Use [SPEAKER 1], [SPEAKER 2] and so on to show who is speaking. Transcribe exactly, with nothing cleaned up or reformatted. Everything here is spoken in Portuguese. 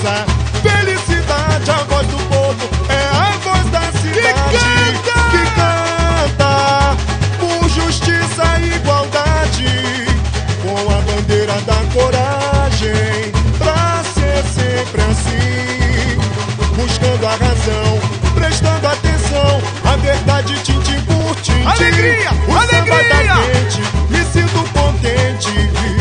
[SPEAKER 1] precisa. Felicidade, a voz do povo, é a voz da cidade que canta por justiça e igualdade, com a bandeira da coragem, pra ser sempre assim, buscando a razão, prestando atenção, a verdade tintim por tintim.
[SPEAKER 2] Alegria,
[SPEAKER 1] o
[SPEAKER 2] alegria!